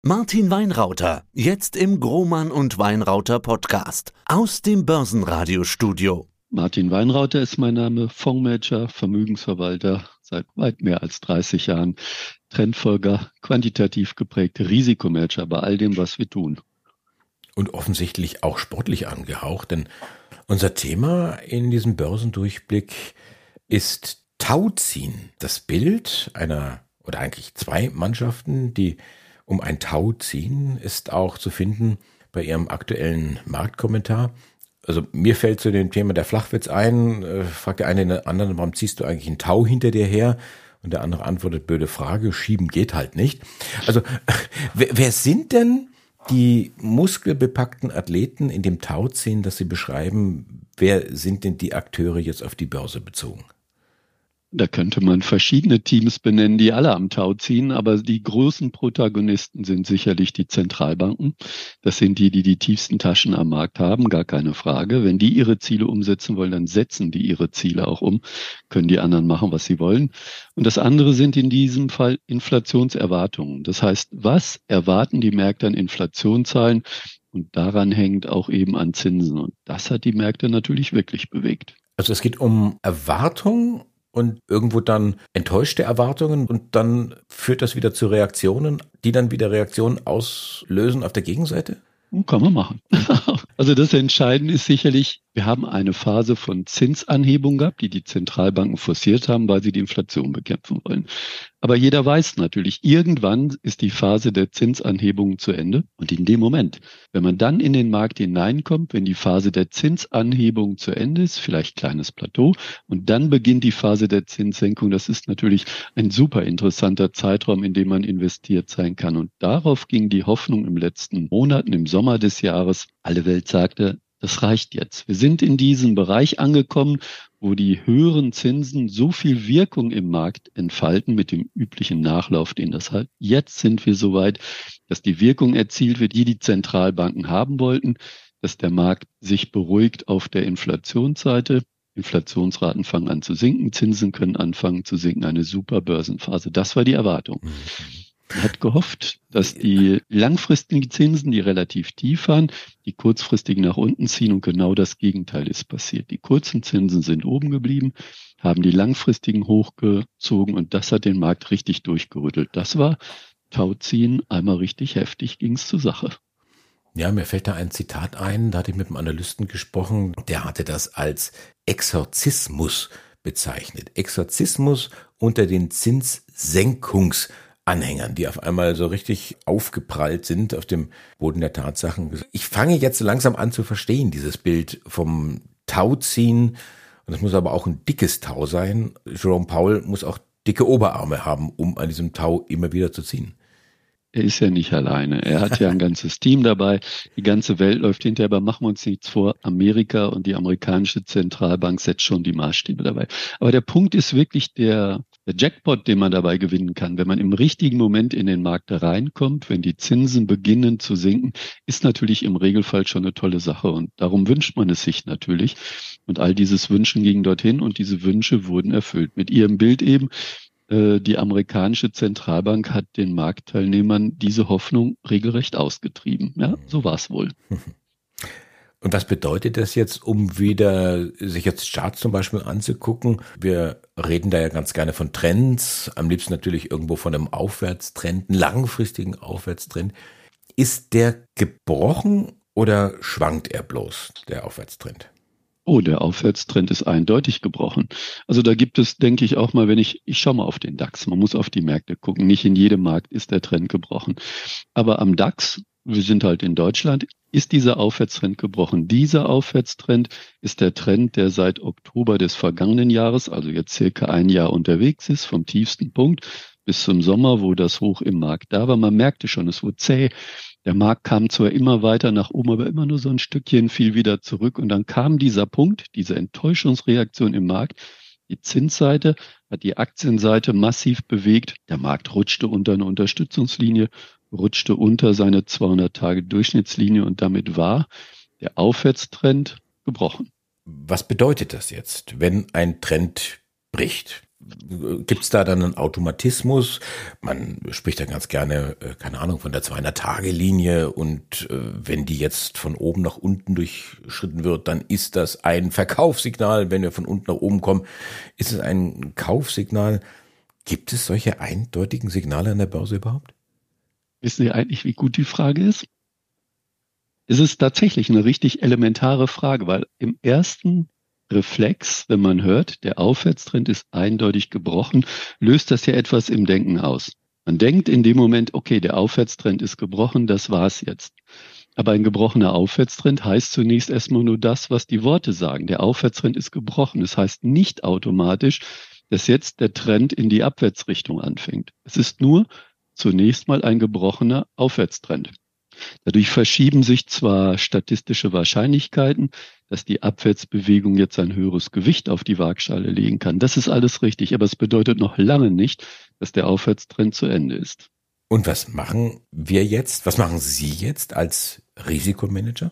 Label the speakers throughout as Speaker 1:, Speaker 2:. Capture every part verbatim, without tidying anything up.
Speaker 1: Martin Weinrauter, jetzt im Grohmann und Weinrauter Podcast aus dem Börsenradiostudio.
Speaker 2: Martin Weinrauter ist mein Name, Fondsmanager, Vermögensverwalter seit weit mehr als dreißig Jahren, Trendfolger, quantitativ geprägte Risikomanager bei all dem, was wir tun.
Speaker 3: Und offensichtlich auch sportlich angehaucht, denn unser Thema in diesem Börsendurchblick ist Tauziehen. Das Bild einer oder eigentlich zwei Mannschaften, die um ein Tau ziehen, ist auch zu finden bei Ihrem aktuellen Marktkommentar. Also mir fällt zu dem Thema der Flachwitz ein, äh, fragt der eine den anderen, warum ziehst du eigentlich einen Tau hinter dir her? Und der andere antwortet, blöde Frage, schieben geht halt nicht. Also wer, wer sind denn die muskelbepackten Athleten in dem Tauziehen, das Sie beschreiben? Wer sind denn die Akteure jetzt auf die Börse bezogen?
Speaker 2: Da könnte man verschiedene Teams benennen, die alle am Tau ziehen, aber die großen Protagonisten sind sicherlich die Zentralbanken. Das sind die, die die tiefsten Taschen am Markt haben, gar keine Frage. Wenn die ihre Ziele umsetzen wollen, dann setzen die ihre Ziele auch um, können die anderen machen, was sie wollen. Und das andere sind in diesem Fall Inflationserwartungen. Das heißt, was erwarten die Märkte an Inflationszahlen? Und daran hängt auch eben an Zinsen. Und das hat die Märkte natürlich wirklich bewegt.
Speaker 3: Also es geht um Erwartungen und irgendwo dann enttäuschte Erwartungen und dann führt das wieder zu Reaktionen, die dann wieder Reaktionen auslösen auf der Gegenseite?
Speaker 2: Kann man machen. Also das Entscheidende ist sicherlich, wir haben eine Phase von Zinsanhebung gehabt, die die Zentralbanken forciert haben, weil sie die Inflation bekämpfen wollen. Aber jeder weiß natürlich, irgendwann ist die Phase der Zinsanhebung zu Ende. Und in dem Moment, wenn man dann in den Markt hineinkommt, wenn die Phase der Zinsanhebung zu Ende ist, vielleicht kleines Plateau, und dann beginnt die Phase der Zinssenkung, das ist natürlich ein super interessanter Zeitraum, in dem man investiert sein kann. Und darauf ging die Hoffnung im letzten Monaten, im Sommer des Jahres. Alle Welt sagte, das reicht jetzt. Wir sind in diesem Bereich angekommen, wo die höheren Zinsen so viel Wirkung im Markt entfalten mit dem üblichen Nachlauf, den das hat. Jetzt sind wir so weit, dass die Wirkung erzielt wird, die die Zentralbanken haben wollten, dass der Markt sich beruhigt auf der Inflationsseite. Inflationsraten fangen an zu sinken, Zinsen können anfangen zu sinken, eine super Börsenphase. Das war die Erwartung. Man hat gehofft, dass die langfristigen Zinsen, die relativ tief waren, die kurzfristigen nach unten ziehen und genau das Gegenteil ist passiert. Die kurzen Zinsen sind oben geblieben, haben die langfristigen hochgezogen und das hat den Markt richtig durchgerüttelt. Das war Tauziehen, einmal richtig heftig ging es zur Sache.
Speaker 3: Ja, mir fällt da ein Zitat ein, da hatte ich mit einem Analysten gesprochen, der hatte das als Exorzismus bezeichnet. Exorzismus unter den Zinssenkungs Anhängern, die auf einmal so richtig aufgeprallt sind auf dem Boden der Tatsachen. Ich fange jetzt langsam an zu verstehen, dieses Bild vom Tauziehen. Und es muss aber auch ein dickes Tau sein. Jerome Powell muss auch dicke Oberarme haben, um an diesem Tau immer wieder zu ziehen.
Speaker 2: Er ist ja nicht alleine. Er hat ja ein ganzes Team dabei. Die ganze Welt läuft hinterher, aber machen wir uns nichts vor. Amerika und die amerikanische Zentralbank setzt schon die Maßstäbe dabei. Aber der Punkt ist wirklich der, der Jackpot, den man dabei gewinnen kann. Wenn man im richtigen Moment in den Markt reinkommt, wenn die Zinsen beginnen zu sinken, ist natürlich im Regelfall schon eine tolle Sache. Und darum wünscht man es sich natürlich. Und all dieses Wünschen ging dorthin und diese Wünsche wurden erfüllt. Mit ihrem Bild eben. Die amerikanische Zentralbank hat den Marktteilnehmern diese Hoffnung regelrecht ausgetrieben. Ja, so war es wohl.
Speaker 3: Und was bedeutet das jetzt, um wieder sich jetzt Charts zum Beispiel anzugucken? Wir reden da ja ganz gerne von Trends, am liebsten natürlich irgendwo von einem Aufwärtstrend, einem langfristigen Aufwärtstrend. Ist der gebrochen oder schwankt er bloß, der Aufwärtstrend?
Speaker 2: Oh, der Aufwärtstrend ist eindeutig gebrochen. Also da gibt es, denke ich auch mal, wenn ich, ich schaue mal auf den DAX, man muss auf die Märkte gucken. Nicht in jedem Markt ist der Trend gebrochen. Aber am DAX, wir sind halt in Deutschland, ist dieser Aufwärtstrend gebrochen. Dieser Aufwärtstrend ist der Trend, der seit Oktober des vergangenen Jahres, also jetzt circa ein Jahr unterwegs ist, vom tiefsten Punkt bis zum Sommer, wo das Hoch im Markt da war. Man merkte schon, es wurde zäh. Der Markt kam zwar immer weiter nach oben, aber immer nur so ein Stückchen, fiel wieder zurück. Und dann kam dieser Punkt, diese Enttäuschungsreaktion im Markt. Die Zinsseite hat die Aktienseite massiv bewegt. Der Markt rutschte unter eine Unterstützungslinie, rutschte unter seine zweihundert-Tage-Durchschnittslinie und damit war der Aufwärtstrend gebrochen.
Speaker 3: Was bedeutet das jetzt, wenn ein Trend bricht? gibt es da dann einen Automatismus? Man spricht ja ganz gerne, keine Ahnung, von der zweihundert-Tage-Linie und äh, wenn die jetzt von oben nach unten durchschritten wird, dann ist das ein Verkaufssignal. Wenn wir von unten nach oben kommen, ist es ein Kaufsignal. Gibt es solche eindeutigen Signale an der Börse überhaupt?
Speaker 2: Wissen Sie eigentlich, wie gut die Frage ist? Es ist tatsächlich eine richtig elementare Frage, weil im ersten Reflex, wenn man hört, der Aufwärtstrend ist eindeutig gebrochen, löst das ja etwas im Denken aus. Man denkt in dem Moment, okay, der Aufwärtstrend ist gebrochen, das war's jetzt. Aber ein gebrochener Aufwärtstrend heißt zunächst erstmal nur das, was die Worte sagen. Der Aufwärtstrend ist gebrochen. Das heißt nicht automatisch, dass jetzt der Trend in die Abwärtsrichtung anfängt. Es ist nur zunächst mal ein gebrochener Aufwärtstrend. Dadurch verschieben sich zwar statistische Wahrscheinlichkeiten, dass die Abwärtsbewegung jetzt ein höheres Gewicht auf die Waagschale legen kann. Das ist alles richtig, aber es bedeutet noch lange nicht, dass der Aufwärtstrend zu Ende ist.
Speaker 3: Und was machen wir jetzt? Was machen Sie jetzt als Risikomanager?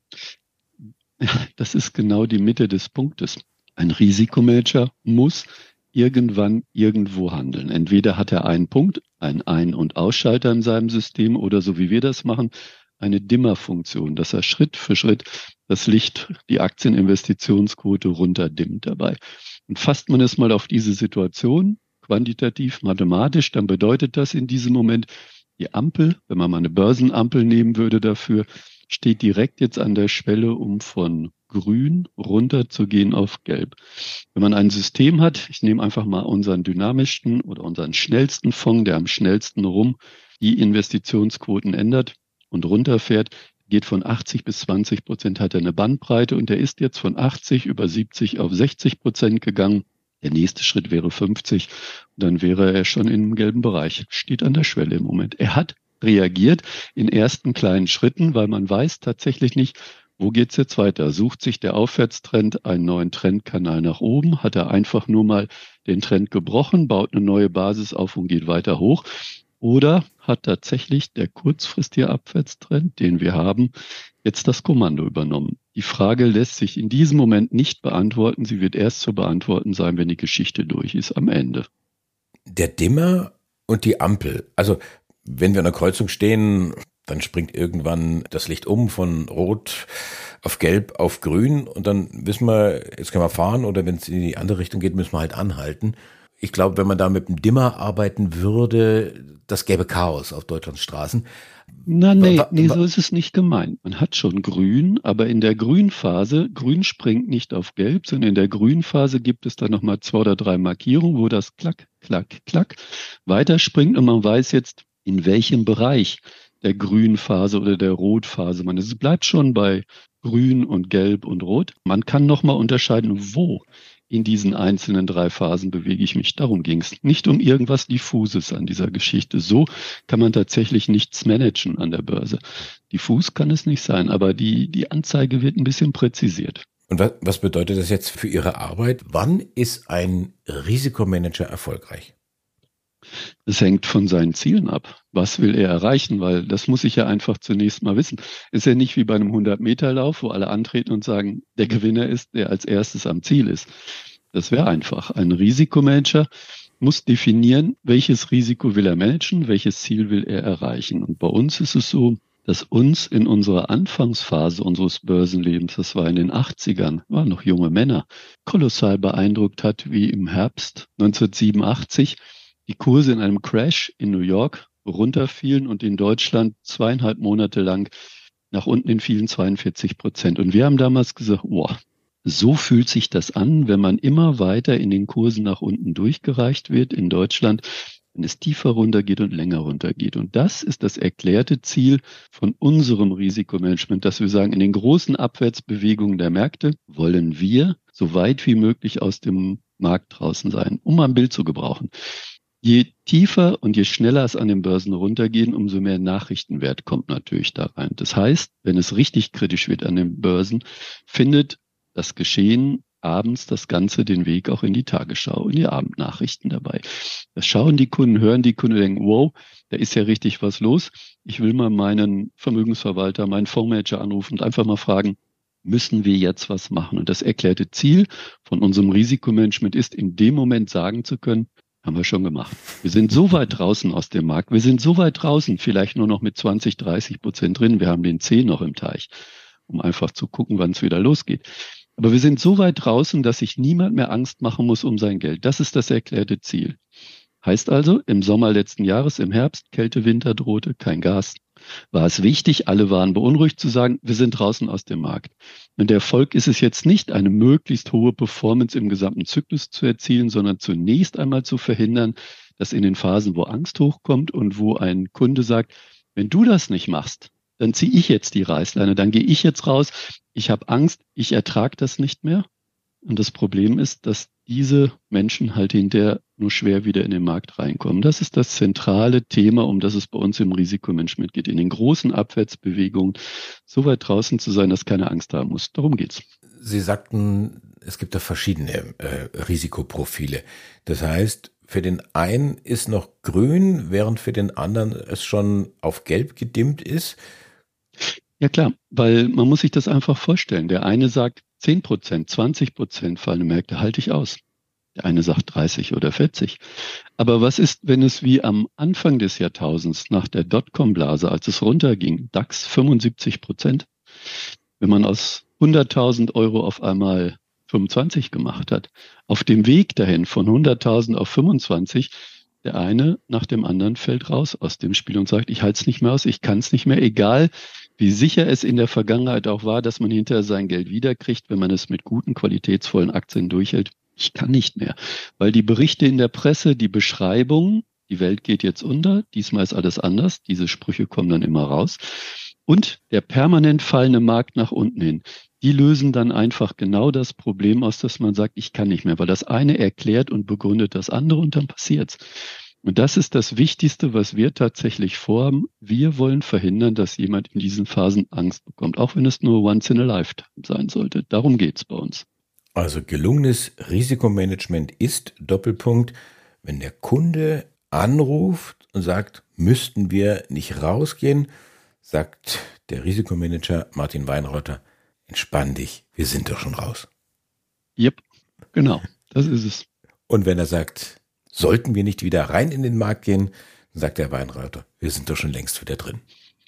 Speaker 2: Das ist genau die Mitte des Punktes. Ein Risikomanager muss irgendwann irgendwo handeln. Entweder hat er einen Punkt, einen Ein- und Ausschalter in seinem System oder so wie wir das machen, eine Dimmerfunktion, dass er Schritt für Schritt das Licht, die Aktieninvestitionsquote runterdimmt dabei. Und fasst man es mal auf diese Situation, quantitativ, mathematisch, dann bedeutet das in diesem Moment, die Ampel, wenn man mal eine Börsenampel nehmen würde dafür, steht direkt jetzt an der Schwelle, um von grün runter zu gehen auf gelb. Wenn man ein System hat, ich nehme einfach mal unseren dynamischsten oder unseren schnellsten Fonds, der am schnellsten rum die Investitionsquoten ändert und runterfährt, geht von achtzig bis zwanzig Prozent, hat er eine Bandbreite und der ist jetzt von achtzig über siebzig auf sechzig Prozent gegangen. Der nächste Schritt wäre fünfzig und dann wäre er schon im gelben Bereich, steht an der Schwelle im Moment. Er hat reagiert in ersten kleinen Schritten, weil man weiß tatsächlich nicht, wo geht's jetzt weiter? Sucht sich der Aufwärtstrend einen neuen Trendkanal nach oben? Hat er einfach nur mal den Trend gebrochen, baut eine neue Basis auf und geht weiter hoch? Oder hat tatsächlich der kurzfristige Abwärtstrend, den wir haben, jetzt das Kommando übernommen? Die Frage lässt sich in diesem Moment nicht beantworten. Sie wird erst zu beantworten sein, wenn die Geschichte durch ist, am Ende.
Speaker 3: Der Dimmer und die Ampel. Also wenn wir an der Kreuzung stehen, dann springt irgendwann das Licht um von Rot auf Gelb auf Grün und dann wissen wir, jetzt können wir fahren oder wenn es in die andere Richtung geht, müssen wir halt anhalten. Ich glaube, wenn man da mit dem Dimmer arbeiten würde, das gäbe Chaos auf Deutschlands Straßen.
Speaker 2: Na, nee, nee, so ist es nicht gemeint. Man hat schon Grün, aber in der Grünphase, Grün springt nicht auf Gelb, sondern in der Grünphase gibt es dann nochmal zwei oder drei Markierungen, wo das klack, klack, klack weiterspringt und man weiß jetzt, in welchem Bereich der Grünphase oder der Rotphase man ist. Es bleibt schon bei Grün und Gelb und Rot. Man kann nochmal unterscheiden, wo in diesen einzelnen drei Phasen bewege ich mich. Darum ging es. Nicht um irgendwas Diffuses an dieser Geschichte. So kann man tatsächlich nichts managen an der Börse. Diffus kann es nicht sein, aber die, die Anzeige wird ein bisschen präzisiert.
Speaker 3: Und was, was bedeutet das jetzt für Ihre Arbeit? Wann ist ein Risikomanager erfolgreich?
Speaker 2: Es hängt von seinen Zielen ab. Was will er erreichen? Weil das muss ich ja einfach zunächst mal wissen. Ist ja nicht wie bei einem hundert-Meter-Lauf, wo alle antreten und sagen, der Gewinner ist, der als erstes am Ziel ist. Das wäre einfach. Ein Risikomanager muss definieren, welches Risiko will er managen, welches Ziel will er erreichen. Und bei uns ist es so, dass uns in unserer Anfangsphase unseres Börsenlebens, das war in den achtzigern, waren noch junge Männer, kolossal beeindruckt hat, wie im Herbst neunzehnhundertsiebenundachtzig die Kurse in einem Crash in New York runterfielen und in Deutschland zweieinhalb Monate lang nach unten in fielen zweiundvierzig Prozent. Und wir haben damals gesagt, wow, so fühlt sich das an, wenn man immer weiter in den Kursen nach unten durchgereicht wird in Deutschland, wenn es tiefer runtergeht und länger runtergeht. Und das ist das erklärte Ziel von unserem Risikomanagement, dass wir sagen, in den großen Abwärtsbewegungen der Märkte wollen wir so weit wie möglich aus dem Markt draußen sein, um mal ein Bild zu gebrauchen. Je tiefer und je schneller es an den Börsen runtergehen, umso mehr Nachrichtenwert kommt natürlich da rein. Das heißt, wenn es richtig kritisch wird an den Börsen, findet das Geschehen abends das Ganze den Weg auch in die Tagesschau, in die Abendnachrichten dabei. Das schauen die Kunden, hören die Kunden, denken, wow, da ist ja richtig was los. Ich will mal meinen Vermögensverwalter, meinen Fondsmanager anrufen und einfach mal fragen, müssen wir jetzt was machen. Und das erklärte Ziel von unserem Risikomanagement ist, in dem Moment sagen zu können, haben wir schon gemacht. Wir sind so weit draußen aus dem Markt. Wir sind so weit draußen, vielleicht nur noch mit zwanzig, dreißig Prozent drin. Wir haben den Zeh noch im Teich, um einfach zu gucken, wann es wieder losgeht. Aber wir sind so weit draußen, dass sich niemand mehr Angst machen muss um sein Geld. Das ist das erklärte Ziel. Heißt also, im Sommer letzten Jahres, im Herbst, Kälte, Winter drohte, kein Gas. War es wichtig, alle waren beunruhigt zu sagen, wir sind draußen aus dem Markt. Und der Erfolg ist es jetzt nicht, eine möglichst hohe Performance im gesamten Zyklus zu erzielen, sondern zunächst einmal zu verhindern, dass in den Phasen, wo Angst hochkommt und wo ein Kunde sagt, wenn du das nicht machst, dann ziehe ich jetzt die Reißleine, dann gehe ich jetzt raus, ich habe Angst, ich ertrage das nicht mehr. Und das Problem ist, dass diese Menschen halt hinterher nur schwer wieder in den Markt reinkommen. Das ist das zentrale Thema, um das es bei uns im Risikomanagement geht. In den großen Abwärtsbewegungen so weit draußen zu sein, dass keiner Angst haben muss. Darum geht's.
Speaker 3: Sie sagten, es gibt da verschiedene äh, Risikoprofile. Das heißt, für den einen ist noch grün, während für den anderen es schon auf gelb gedimmt ist.
Speaker 2: Ja klar, weil man muss sich das einfach vorstellen. Der eine sagt, zehn Prozent, zwanzig Prozent fallende Märkte halte ich aus. Der eine sagt dreißig oder vierzig. Aber was ist, wenn es wie am Anfang des Jahrtausends nach der Dotcom-Blase, als es runterging, DAX fünfundsiebzig Prozent, wenn man aus hunderttausend Euro auf einmal fünfundzwanzig gemacht hat, auf dem Weg dahin von hunderttausend auf fünfundzwanzig, der eine nach dem anderen fällt raus aus dem Spiel und sagt, ich halte es nicht mehr aus, ich kann es nicht mehr, egal wie sicher es in der Vergangenheit auch war, dass man hinterher sein Geld wiederkriegt, wenn man es mit guten, qualitätsvollen Aktien durchhält. Ich kann nicht mehr, weil die Berichte in der Presse, die Beschreibungen, die Welt geht jetzt unter, diesmal ist alles anders, diese Sprüche kommen dann immer raus. Und der permanent fallende Markt nach unten hin, die lösen dann einfach genau das Problem aus, dass man sagt, ich kann nicht mehr, weil das eine erklärt und begründet das andere und dann passiert's. Und das ist das Wichtigste, was wir tatsächlich vorhaben. Wir wollen verhindern, dass jemand in diesen Phasen Angst bekommt, auch wenn es nur once in a lifetime sein sollte. Darum geht's bei uns.
Speaker 3: Also gelungenes Risikomanagement ist, Doppelpunkt, wenn der Kunde anruft und sagt, müssten wir nicht rausgehen, sagt der Risikomanager Martin Weinrauter, entspann dich, wir sind doch schon raus.
Speaker 2: Yep, genau, das ist es.
Speaker 3: Und wenn er sagt, sollten wir nicht wieder rein in den Markt gehen, dann sagt der Weinrauter, wir sind doch schon längst wieder drin.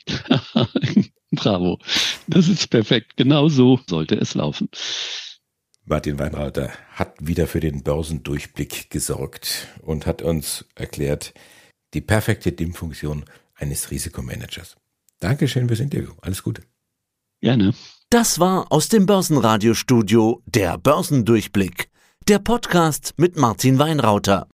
Speaker 2: Bravo, das ist perfekt. Genau so sollte es laufen.
Speaker 3: Martin Weinrauter hat wieder für den Börsendurchblick gesorgt und hat uns erklärt, die perfekte Dimmfunktion eines Risikomanagers. Dankeschön fürs Interview. Alles Gute.
Speaker 2: Gerne.
Speaker 1: Das war aus dem Börsenradiostudio der Börsendurchblick, der Podcast mit Martin Weinrauter.